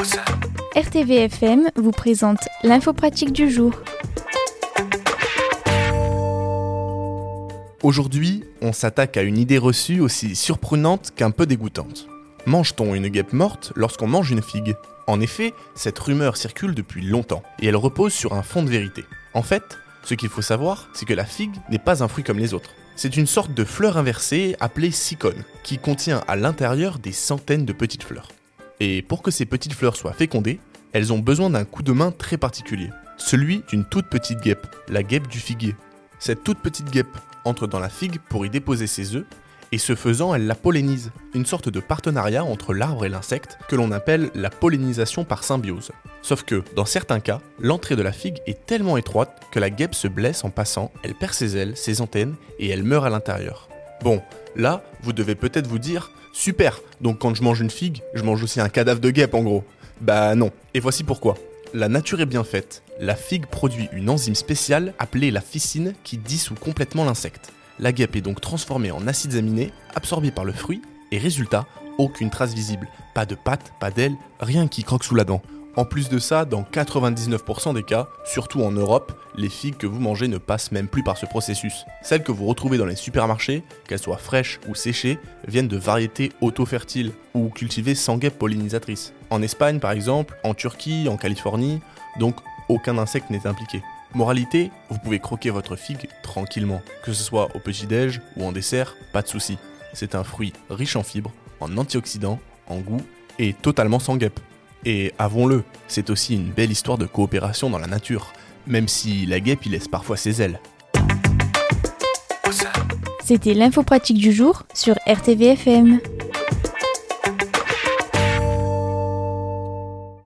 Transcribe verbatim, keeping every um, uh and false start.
R T V F M vous présente l'info pratique du jour. Aujourd'hui, on s'attaque à une idée reçue aussi surprenante qu'un peu dégoûtante. Mange-t-on une guêpe morte lorsqu'on mange une figue ? En effet, cette rumeur circule depuis longtemps, et elle repose sur un fond de vérité. En fait, ce qu'il faut savoir, c'est que la figue n'est pas un fruit comme les autres. C'est une sorte de fleur inversée appelée sycone, qui contient à l'intérieur des centaines de petites fleurs. Et pour que ces petites fleurs soient fécondées, elles ont besoin d'un coup de main très particulier, celui d'une toute petite guêpe, la guêpe du figuier. Cette toute petite guêpe entre dans la figue pour y déposer ses œufs, et ce faisant, elle la pollinise, une sorte de partenariat entre l'arbre et l'insecte que l'on appelle la pollinisation par symbiose. Sauf que, dans certains cas, l'entrée de la figue est tellement étroite que la guêpe se blesse en passant, elle perd ses ailes, ses antennes, et elle meurt à l'intérieur. Bon, là, vous devez peut-être vous dire « Super, donc quand je mange une figue, je mange aussi un cadavre de guêpe en gros ». Bah non, et voici pourquoi. La nature est bien faite. La figue produit une enzyme spéciale appelée la ficine qui dissout complètement l'insecte. La guêpe est donc transformée en acides aminés, absorbés par le fruit, et résultat, aucune trace visible. Pas de pattes, pas d'ailes, rien qui croque sous la dent. En plus de ça, dans quatre-vingt-dix-neuf pour cent des cas, surtout en Europe, les figues que vous mangez ne passent même plus par ce processus. Celles que vous retrouvez dans les supermarchés, qu'elles soient fraîches ou séchées, viennent de variétés auto-fertiles ou cultivées sans guêpe pollinisatrice. En Espagne par exemple, en Turquie, en Californie, donc aucun insecte n'est impliqué. Moralité, vous pouvez croquer votre figue tranquillement, que ce soit au petit-déj ou en dessert, pas de souci. C'est un fruit riche en fibres, en antioxydants, en goût et totalement sans guêpe. Et avouons-le, c'est aussi une belle histoire de coopération dans la nature, même si la guêpe y laisse parfois ses ailes. C'était l'info pratique du jour sur R T V F M.